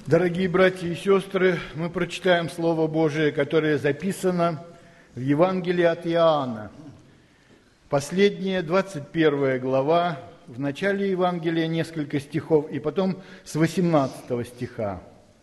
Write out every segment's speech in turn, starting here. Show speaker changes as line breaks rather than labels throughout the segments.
Дорогие братья и сестры, мы прочитаем Слово Божие, которое записано в Евангелии от Иоанна. Последняя, 21 глава, в начале Евангелия несколько стихов, и потом с 18 стиха.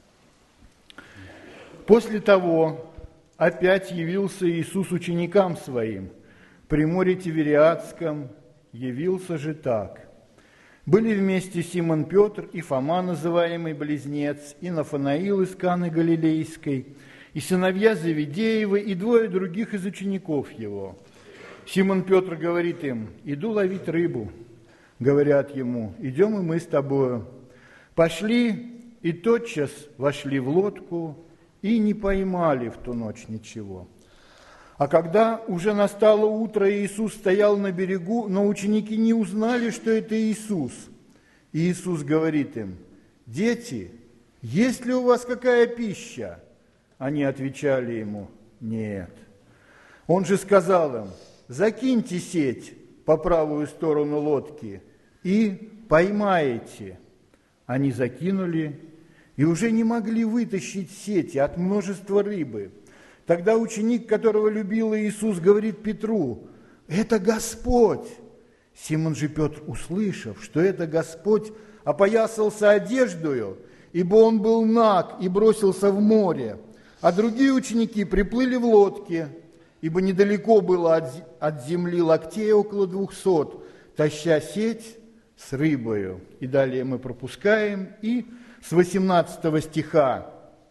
«После того опять явился Иисус ученикам Своим, при море Тивериадском, явился же так. Были вместе Симон Петр и Фома, называемый Близнец, и Нафанаил из Каны Галилейской, и сыновья Завидеевы, и двое других из учеников его. Симон Петр говорит им: иду ловить рыбу. Говорят ему: идем и мы с тобою. Пошли, и тотчас вошли в лодку, и не поймали в ту ночь ничего. А когда уже настало утро, и Иисус стоял на берегу, но ученики не узнали, что это Иисус. И Иисус говорит им: дети, есть ли у вас какая пища? Они отвечали ему: нет. Он же сказал им: закиньте сеть по правую сторону лодки и поймаете. Они закинули и уже не могли вытащить сети от множества рыбы. Тогда ученик, которого любил Иисус, говорит Петру: это Господь. Симон же Петр, услышав, что это Господь, опоясался одеждою, ибо он был наг, и бросился в море. А другие ученики приплыли в лодке, ибо недалеко было от земли локтей около 200, таща сеть с рыбою. И далее мы пропускаем, и с 18 стиха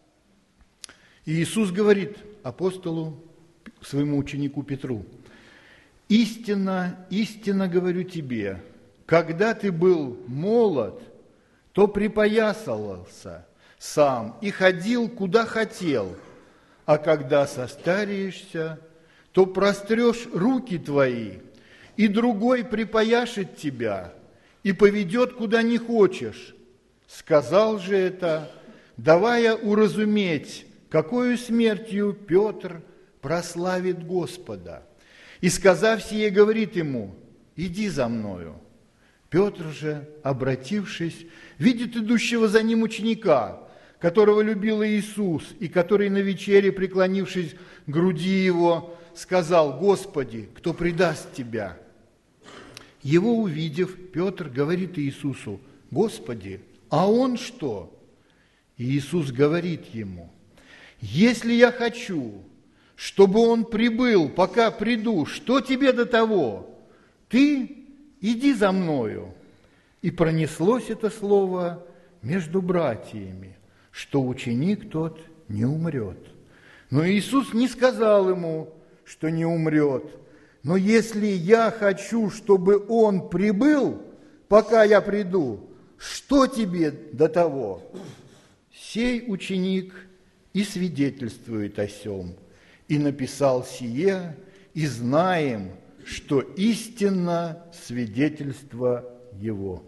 Иисус говорит апостолу, своему ученику Петру: «Истинно, истинно говорю тебе, когда ты был молод, то припоясывался сам и ходил, куда хотел, а когда состареешься, то прострешь руки твои, и другой припояшет тебя и поведет, куда не хочешь». Сказал же это, давая уразуметь, какою смертью Петр прославит Господа. И, сказав сие, говорит ему: иди за мною. Петр же, обратившись, видит идущего за ним ученика, которого любил Иисус, и который на вечере, преклонившись к груди его, сказал: Господи, кто предаст тебя? Его увидев, Петр говорит Иисусу: Господи, а он что? И Иисус говорит ему: если я хочу, чтобы он прибыл, пока приду, что тебе до того? Ты иди за мною. И пронеслось это слово между братьями, что ученик тот не умрет. Но Иисус не сказал ему, что не умрет. Но если я хочу, чтобы он прибыл, пока я приду, что тебе до того? Сей ученик и свидетельствует о сем, и написал сие, и знаем, что истинно свидетельство его.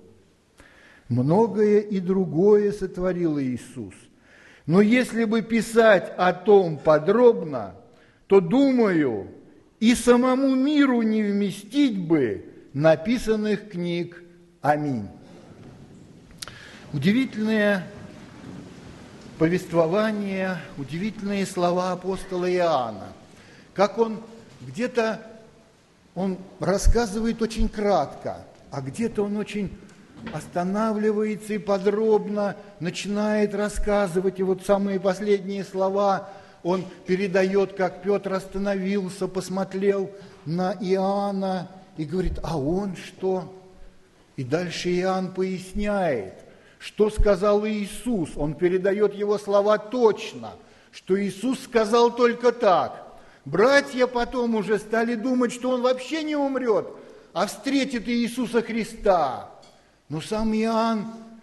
Многое и другое сотворил Иисус, но если бы писать о том подробно, то, думаю, и самому миру не вместить бы написанных книг. Аминь. Удивительное повествование, удивительные слова апостола Иоанна. Как он где-то, он рассказывает очень кратко, а где-то он очень останавливается и подробно начинает рассказывать. И вот самые последние слова он передает, как Петр остановился, посмотрел на Иоанна и говорит: а он что? И дальше Иоанн поясняет, что сказал Иисус. Он передает его слова точно, что Иисус сказал только так. Братья потом уже стали думать, что он вообще не умрет, а встретит Иисуса Христа. Но сам Иоанн,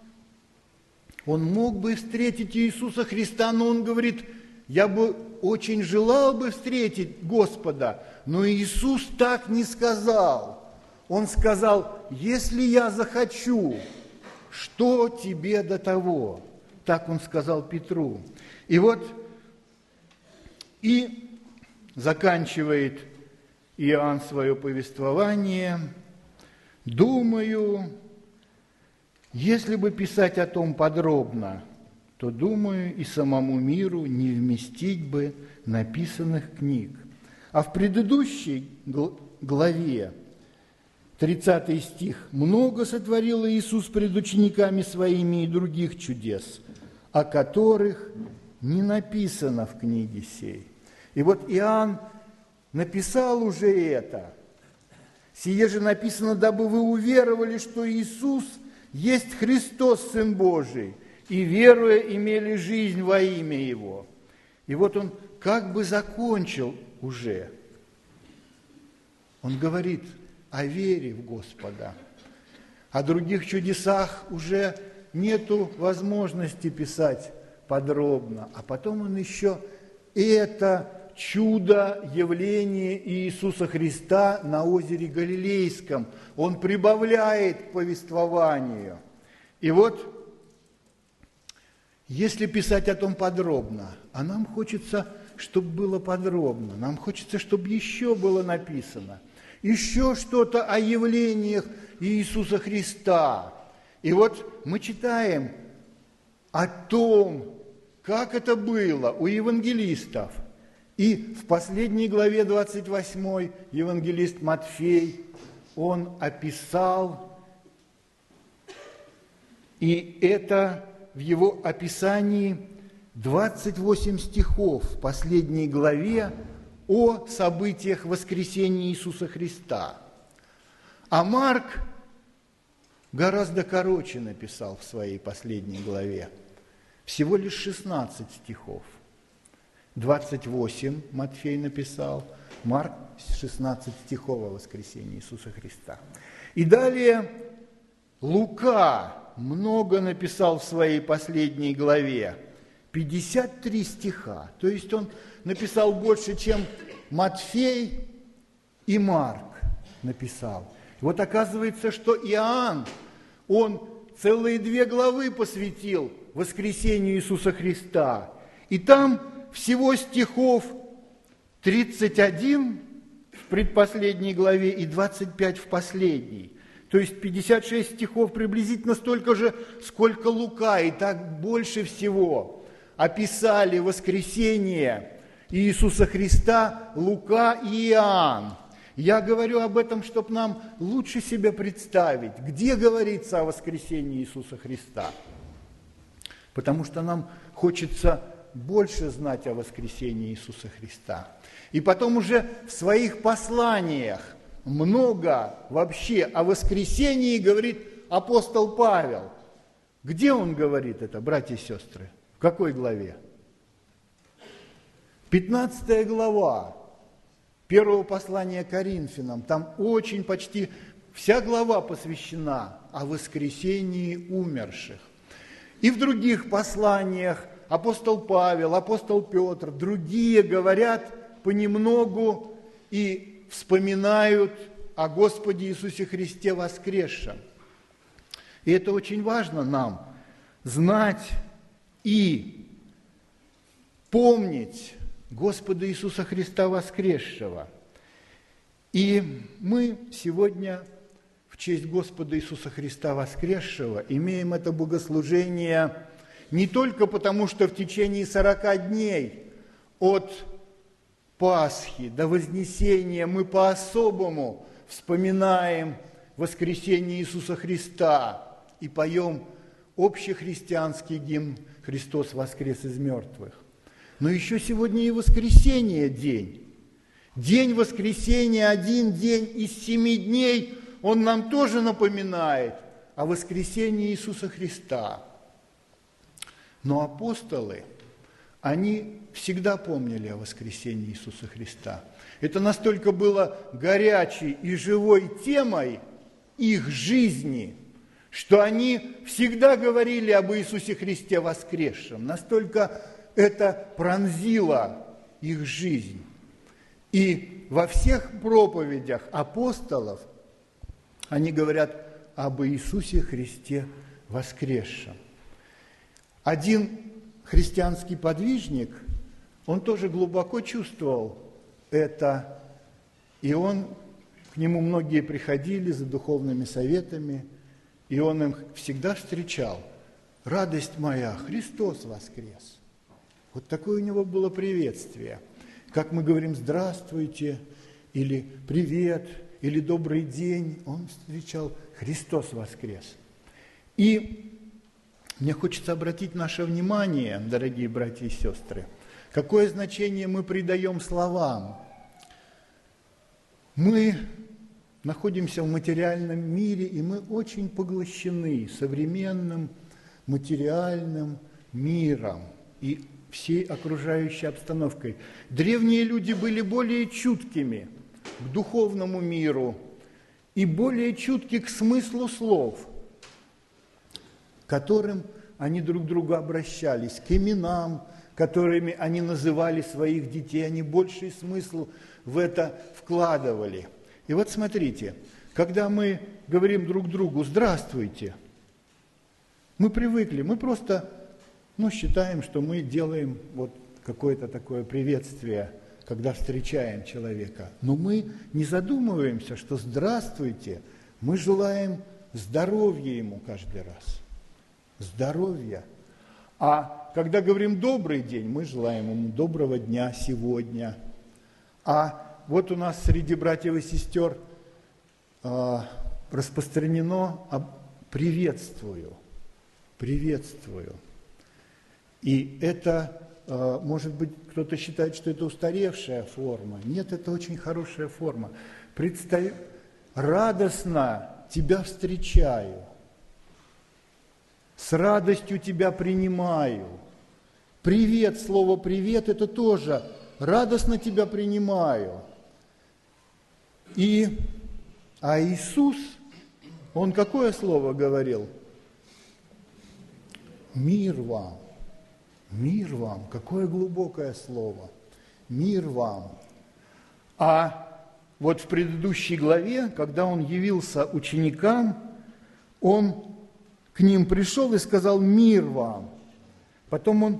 он мог бы встретить Иисуса Христа, но он говорит: я бы очень желал бы встретить Господа, но Иисус так не сказал. Он сказал: если я захочу, что тебе до того? Так он сказал Петру. И вот, и заканчивает Иоанн свое повествование: думаю, если бы писать о том подробно, то, думаю, и самому миру не вместить бы написанных книг. А в предыдущей главе, 30 стих, «Много сотворил Иисус пред учениками своими и других чудес, о которых не написано в книге сей». И вот Иоанн написал уже это. «Сие же написано, дабы вы уверовали, что Иисус есть Христос, Сын Божий, и, веруя, имели жизнь во имя Его». И вот он как бы закончил уже. Он говорит о вере в Господа. О других чудесах уже нету возможности писать подробно. А потом он еще это чудо, явление Иисуса Христа на озере Галилейском он прибавляет к повествованию. И вот, если писать о том подробно, а нам хочется, чтобы было подробно, нам хочется, чтобы еще было написано, еще что-то о явлениях Иисуса Христа. И вот мы читаем о том, как это было у евангелистов. И в последней главе 28 евангелист Матфей, он описал, и это в его описании 28 стихов в последней главе о событиях воскресения Иисуса Христа. А Марк гораздо короче написал в своей последней главе, всего лишь 16 стихов. 28 Матфей написал, Марк 16 стихов о воскресении Иисуса Христа. И далее Лука много написал в своей последней главе, 53 стиха. То есть он написал больше, чем Матфей и Марк написал. И вот оказывается, что Иоанн, он целые 2 главы посвятил воскресению Иисуса Христа. И там всего стихов 31 в предпоследней главе и 25 в последней. То есть 56 стихов приблизительно столько же, сколько Лука, и так больше всего описали воскресение Иисуса Христа Лука и Иоанн. Я говорю об этом, чтобы нам лучше себе представить, где говорится о воскресении Иисуса Христа. Потому что нам хочется больше знать о воскресении Иисуса Христа. И потом уже в своих посланиях много вообще о воскресении говорит апостол Павел. Где он говорит это, братья и сестры? В какой главе? 15 глава первого послания Коринфянам. Там очень почти вся глава посвящена о воскресении умерших. И в других посланиях апостол Павел, апостол Петр, другие говорят понемногу и вспоминают о Господе Иисусе Христе воскресшем. И это очень важно нам знать и помнить Господа Иисуса Христа воскресшего. И мы сегодня в честь Господа Иисуса Христа воскресшего имеем это богослужение не только потому, что в течение 40 дней от Пасхи до Вознесения мы по-особому вспоминаем воскресение Иисуса Христа и поем общехристианский гимн «Христос воскрес из мертвых». Но еще сегодня и воскресение день. День воскресения, один день из 7 дней, он нам тоже напоминает о воскресении Иисуса Христа. Но апостолы, они всегда помнили о воскресении Иисуса Христа. Это настолько было горячей и живой темой их жизни, что они всегда говорили об Иисусе Христе воскресшем. Настолько это пронзило их жизнь. И во всех проповедях апостолов они говорят об Иисусе Христе воскресшем. Один христианский подвижник, он тоже глубоко чувствовал это, и к нему многие приходили за духовными советами, и он им всегда встречал радость моя, Христос воскрес. Вот такое у него было приветствие. Как мы говорим «здравствуйте» или «привет» или «добрый день», он встречал «Христос воскрес». И мне хочется обратить наше внимание, дорогие братья и сестры, какое значение мы придаем словам. Мы находимся в материальном мире, и мы очень поглощены современным материальным миром и всей окружающей обстановкой. Древние люди были более чуткими к духовному миру и более чутки к смыслу слов, к которым они друг к другу обращались, к именам, которыми они называли своих детей, они больший смысл в это вкладывали. И вот смотрите, когда мы говорим друг другу «здравствуйте», мы привыкли, мы просто считаем, что мы делаем вот какое-то такое приветствие, когда встречаем человека. Но мы не задумываемся, что «здравствуйте» мы желаем здоровья ему каждый раз. Здоровья. А когда говорим «добрый день», мы желаем ему доброго дня сегодня. А вот у нас среди братьев и сестер распространено «приветствую». Приветствую. И это, может быть, кто-то считает, что это устаревшая форма. Нет, это очень хорошая форма. Радостно тебя встречаю. С радостью тебя принимаю. Привет, слово «привет» – это тоже радостно тебя принимаю. А Иисус, Он какое слово говорил? Мир вам. Мир вам. Какое глубокое слово. Мир вам. А вот в предыдущей главе, когда Он явился ученикам, Он к ним пришел и сказал «мир вам». Потом Он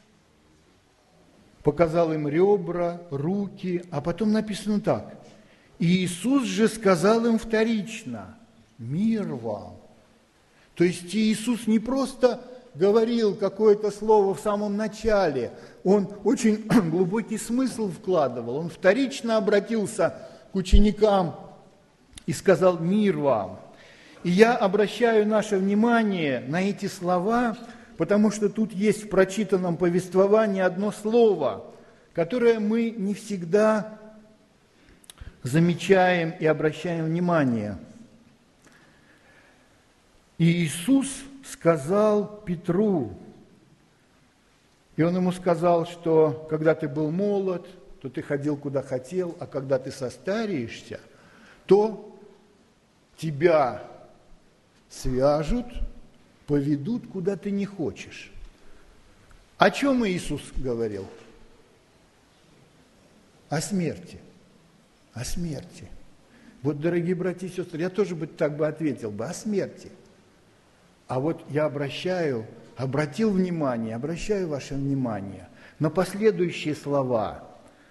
показал им ребра, руки, а потом написано так. И Иисус же сказал им вторично «мир вам». То есть Иисус не просто говорил какое-то слово в самом начале, Он очень глубокий смысл вкладывал. Он вторично обратился к ученикам и сказал «мир вам». И я обращаю наше внимание на эти слова, потому что тут есть в прочитанном повествовании одно слово, которое мы не всегда замечаем и обращаем внимание. И Иисус сказал Петру, и Он ему сказал, что когда ты был молод, то ты ходил куда хотел, а когда ты состареешься, то тебя свяжут, поведут, куда ты не хочешь. О чем Иисус говорил? О смерти. О смерти. Вот, дорогие братья и сестры, я тоже так бы ответил бы, о смерти. А вот я обращаю ваше внимание на последующие слова.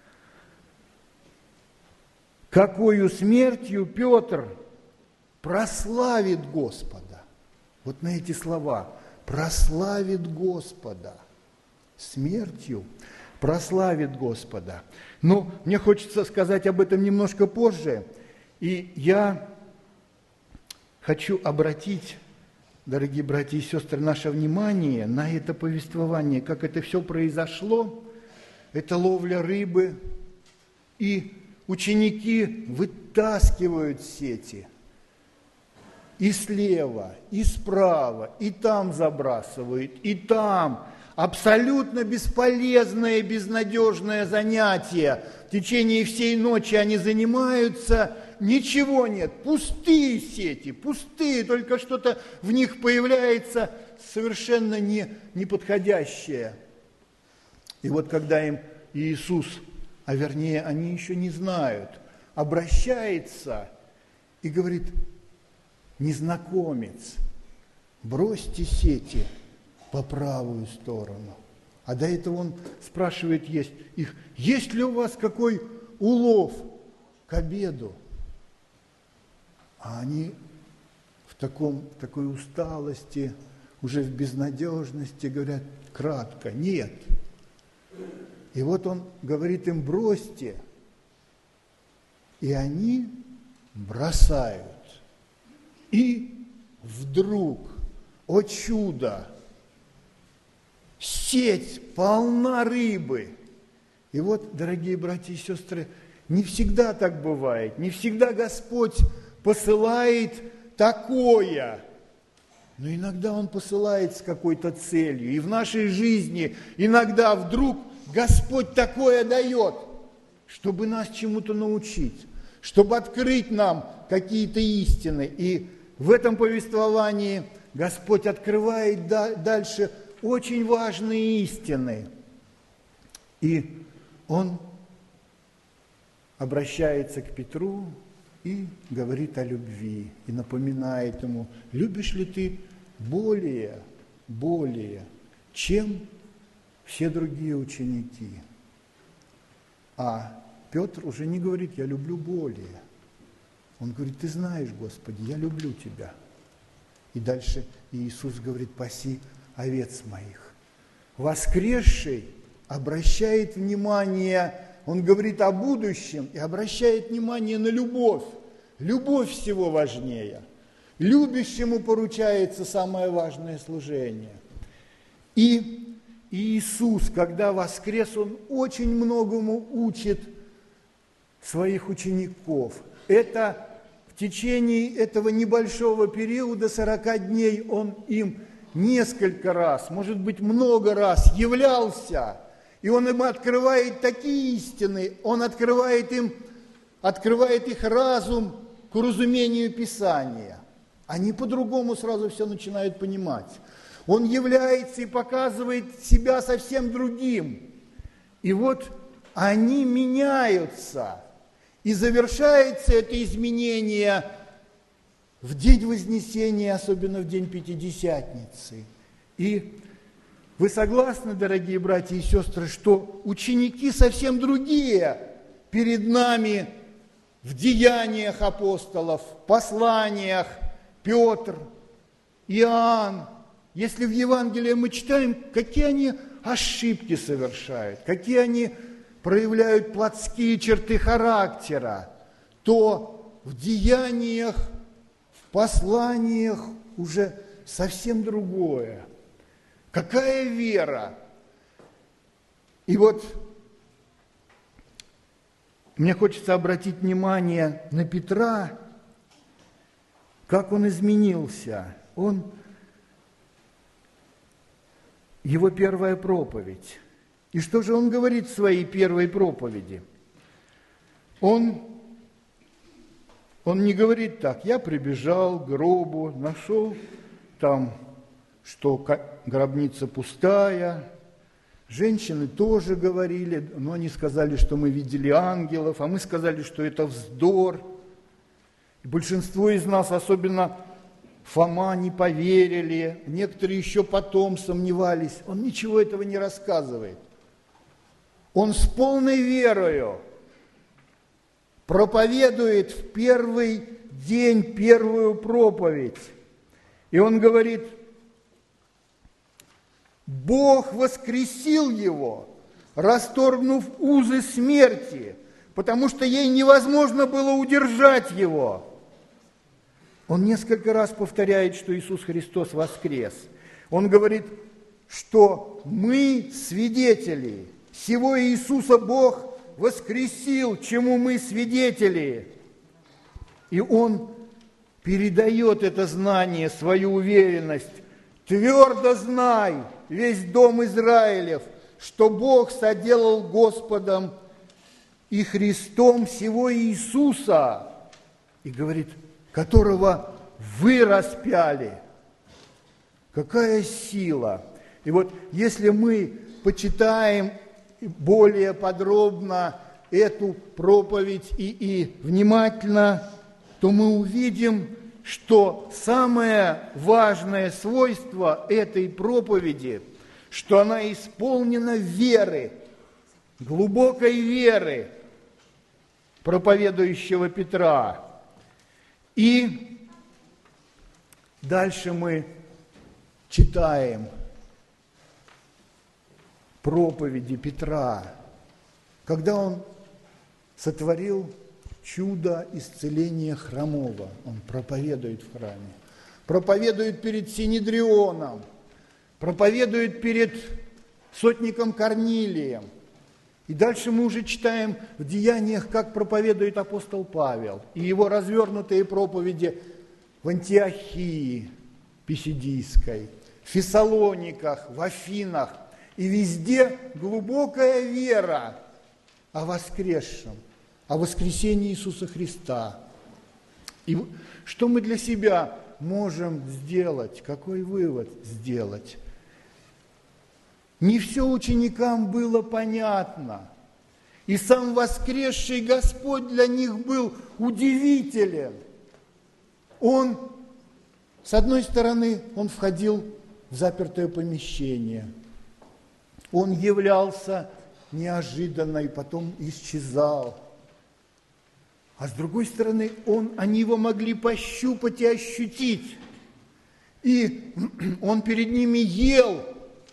Какою смертью Петр прославит Господа. Вот на эти слова. Прославит Господа. Смертью прославит Господа. Но мне хочется сказать об этом немножко позже. И я хочу обратить, дорогие братья и сестры, наше внимание на это повествование, как это все произошло. Это ловля рыбы. И ученики вытаскивают сети. И слева, и справа, и там забрасывают, и там. Абсолютно бесполезное, безнадежное занятие. В течение всей ночи они занимаются, ничего нет, пустые сети, пустые, только что-то в них появляется совершенно неподходящее. И вот когда им Иисус, а вернее они еще не знают, обращается и говорит: незнакомец, бросьте сети по правую сторону. А до этого он спрашивает их: есть ли у вас какой улов к обеду? А они в такой усталости, уже в безнадежности говорят кратко: нет. И вот он говорит им: бросьте. И они бросают. И вдруг, о чудо, сеть полна рыбы. И вот, дорогие братья и сестры, не всегда так бывает, не всегда Господь посылает такое, но иногда Он посылает с какой-то целью. И в нашей жизни иногда вдруг Господь такое дает, чтобы нас чему-то научить, чтобы открыть нам какие-то истины. И в этом повествовании Господь открывает дальше очень важные истины. И Он обращается к Петру и говорит о любви, и напоминает ему: любишь ли ты более, чем все другие ученики? А Петр уже не говорит: я люблю более. Он говорит: ты знаешь, Господи, я люблю тебя. И дальше Иисус говорит: паси овец моих. Воскресший обращает внимание, он говорит о будущем и обращает внимание на любовь. Любовь всего важнее. Любящему поручается самое важное служение. И Иисус, когда воскрес, Он очень многому учит своих учеников. Это в течение этого небольшого периода, 40 дней, Он им несколько раз, может быть, много раз являлся, и Он им открывает такие истины, Он открывает их разум к разумению Писания. Они по-другому сразу все начинают понимать. Он является и показывает себя совсем другим. И вот они меняются. И завершается это изменение в день Вознесения, особенно в день Пятидесятницы. И вы согласны, дорогие братья и сестры, что ученики совсем другие перед нами в деяниях апостолов, посланиях? Петр, Иоанн. Если в Евангелии мы читаем, какие они ошибки совершают, какие они проявляют плотские черты характера, то в деяниях, в посланиях уже совсем другое. Какая вера! И вот мне хочется обратить внимание на Петра, как он изменился. Его первая проповедь. И что же он говорит в своей первой проповеди? Он не говорит так: я прибежал к гробу, нашел там, что гробница пустая. Женщины тоже говорили, но они сказали, что мы видели ангелов, а мы сказали, что это вздор. И большинство из нас, особенно Фома, не поверили, некоторые еще потом сомневались. Он ничего этого не рассказывает. Он с полной верою проповедует в первый день первую проповедь. И он говорит: Бог воскресил его, расторгнув узы смерти, потому что ей невозможно было удержать его. Он несколько раз повторяет, что Иисус Христос воскрес. Он говорит, что мы свидетели. Сего Иисуса Бог воскресил, чему мы свидетели. И Он передает это знание, свою уверенность. Твердо знай, весь дом Израилев, что Бог соделал Господом и Христом сего Иисуса. И говорит, которого вы распяли. Какая сила! И вот если мы почитаем более подробно эту проповедь и внимательно, то мы увидим, что самое важное свойство этой проповеди, что она исполнена веры, глубокой веры проповедующего Петра. И дальше мы читаем проповеди Петра, когда он сотворил чудо исцеления хромого, он проповедует в храме, проповедует перед Синедрионом, проповедует перед сотником Корнилием. И дальше мы уже читаем в Деяниях, как проповедует апостол Павел, и его развернутые проповеди в Антиохии Писидийской, в Фессалониках, в Афинах. И везде глубокая вера о воскресшем, о воскресении Иисуса Христа. И что мы для себя можем сделать, какой вывод сделать? Не все ученикам было понятно. И сам воскресший Господь для них был удивителен. Он, с одной стороны, он входил в запертое помещение. Он являлся неожиданно и потом исчезал. А с другой стороны, они его могли пощупать и ощутить. И он перед ними ел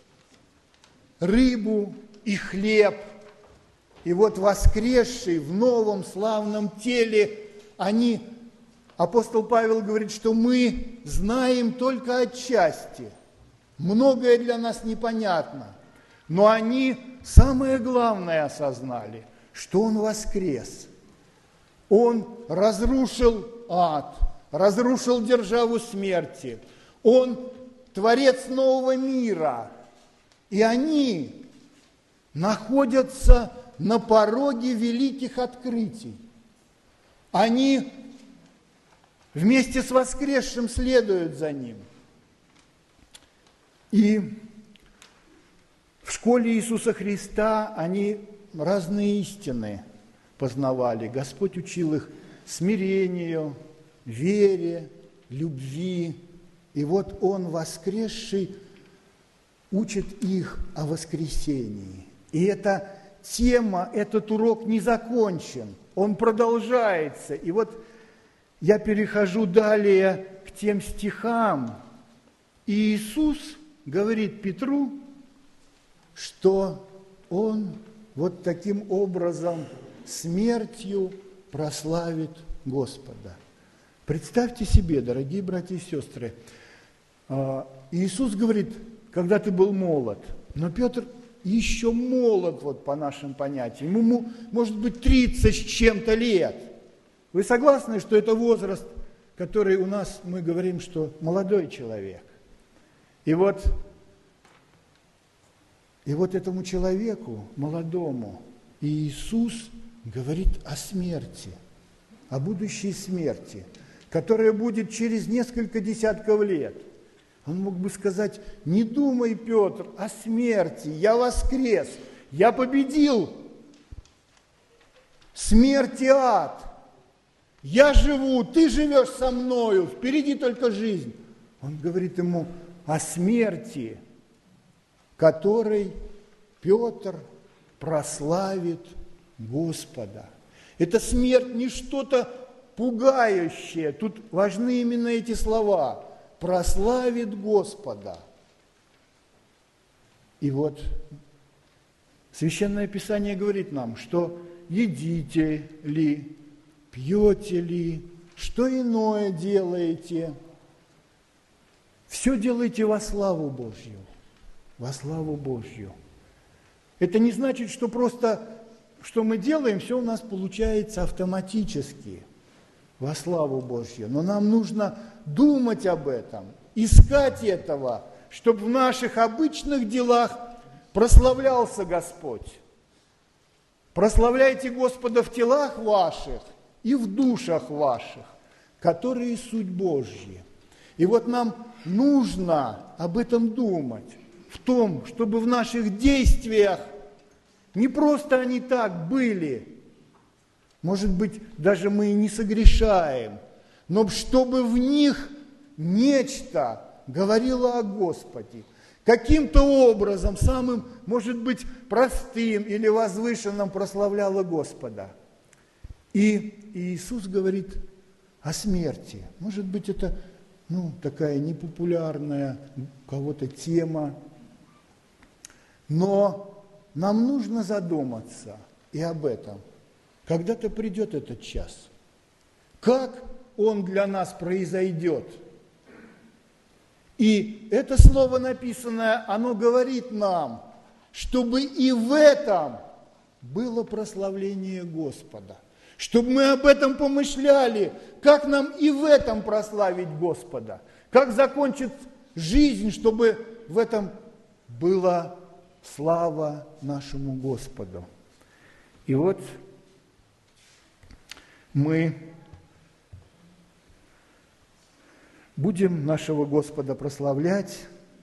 рыбу и хлеб. И вот воскресший в новом славном теле, апостол Павел говорит, что мы знаем только отчасти. Многое для нас непонятно. Но они самое главное осознали, что он воскрес. Он разрушил ад, разрушил державу смерти. Он творец нового мира. И они находятся на пороге великих открытий. Они вместе с воскресшим следуют за ним. И в школе Иисуса Христа они разные истины познавали. Господь учил их смирению, вере, любви. И вот Он, воскресший, учит их о воскресении. И эта тема, этот урок не закончен, он продолжается. И вот я перехожу далее к тем стихам. И Иисус говорит Петру, что он вот таким образом смертью прославит Господа. Представьте себе, дорогие братья и сестры, Иисус говорит, когда ты был молод, но Петр еще молод, вот по нашим понятиям, ему может быть 30 с чем-то лет. Вы согласны, что это возраст, который у нас, мы говорим, что молодой человек? И вот этому человеку, молодому, Иисус говорит о смерти, о будущей смерти, которая будет через несколько десятков лет. Он мог бы сказать, не думай, Петр, о смерти, я воскрес, я победил смерть и ад, я живу, ты живешь со мною, впереди только жизнь. Он говорит ему о смерти, которой Петр прославит Господа. Это смерть не что-то пугающее, тут важны именно эти слова. Прославит Господа. И вот Священное Писание говорит нам, что едите ли, пьете ли, что иное делаете, все делайте во славу Божью. Во славу Божью. Это не значит, что просто, что мы делаем, все у нас получается автоматически. Во славу Божью. Но нам нужно думать об этом, искать этого, чтобы в наших обычных делах прославлялся Господь. Прославляйте Господа в телах ваших и в душах ваших, которые суть Божьи. И вот нам нужно об этом думать, в том, чтобы в наших действиях не просто они так были, может быть, даже мы и не согрешаем, но чтобы в них нечто говорило о Господе, каким-то образом, самым, может быть, простым или возвышенным прославляло Господа. И Иисус говорит о смерти. Может быть, это такая непопулярная у кого-то тема. Но нам нужно задуматься и об этом. Когда-то придет этот час. Как он для нас произойдет? И это слово написанное, оно говорит нам, чтобы и в этом было прославление Господа. Чтобы мы об этом помышляли, как нам и в этом прославить Господа. Как закончить жизнь, чтобы в этом была слава нашему Господу. И вот мы будем нашего Господа прославлять.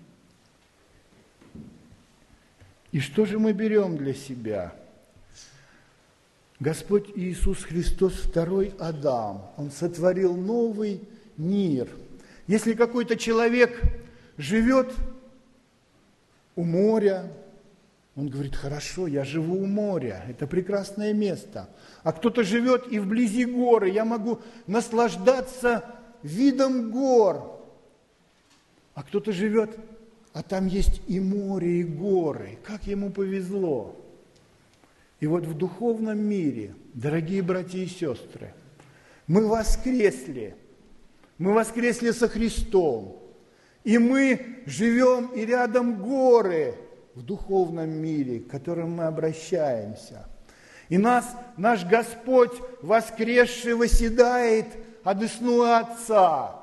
И что же мы берем для себя? Господь Иисус Христос, второй Адам, Он сотворил новый мир. Если какой-то человек живет у моря, он говорит: хорошо, я живу у моря, это прекрасное место. А кто-то живет и вблизи горы, я могу наслаждаться видом гор. А кто-то живет, а там есть и море, и горы. Как ему повезло. И вот в духовном мире, дорогие братья и сестры, мы воскресли со Христом, и мы живем, и рядом горы в духовном мире, к которым мы обращаемся. И наш Господь воскресший восседает одесную Отца.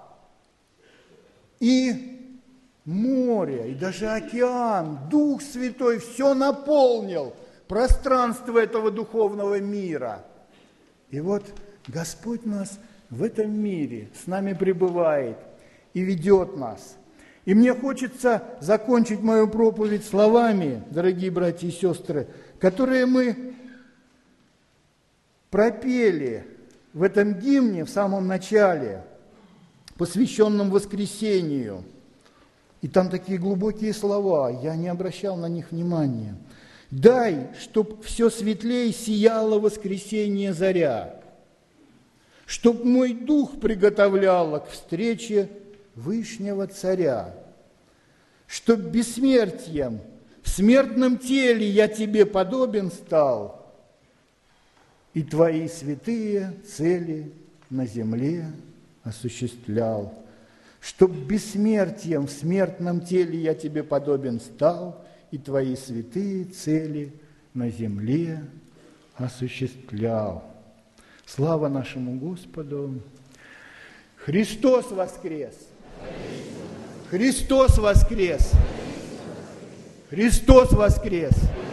И море, и даже океан, Дух Святой все наполнил пространство этого духовного мира. И вот Господь нас в этом мире с нами пребывает и ведет нас. И мне хочется закончить мою проповедь словами, дорогие братья и сестры, которые мы пропели в этом гимне в самом начале, посвященном воскресению. И там такие глубокие слова, я не обращал на них внимания. «Дай, чтоб все светлей сияло воскресенье заря, чтоб мой дух приготовляла к встрече Вышнего Царя, чтоб бессмертием в смертном теле я тебе подобен стал, и твои святые цели на земле осуществлял. Чтоб бессмертием в смертном теле я тебе подобен стал, и твои святые цели на земле осуществлял». Слава нашему Господу! Христос воскрес! Христос воскрес! Христос воскрес!